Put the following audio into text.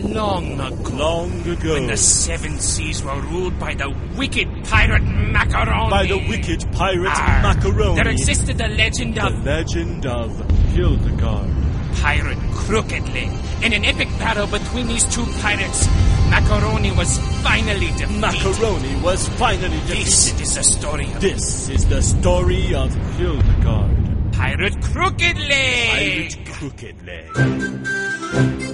Long ago. Long ago. When the seven seas were ruled by the wicked pirate Macaroni. By the wicked pirate Macaroni. There existed the legend of... The legend of Hildegard. Pirate Crooked Leg. In an epic battle between these two pirates, Macaroni was finally defeated. Macaroni was finally defeated. This is the story of... This is the story of Hildegard. Pirate Crooked Leg. Pirate Crooked Leg.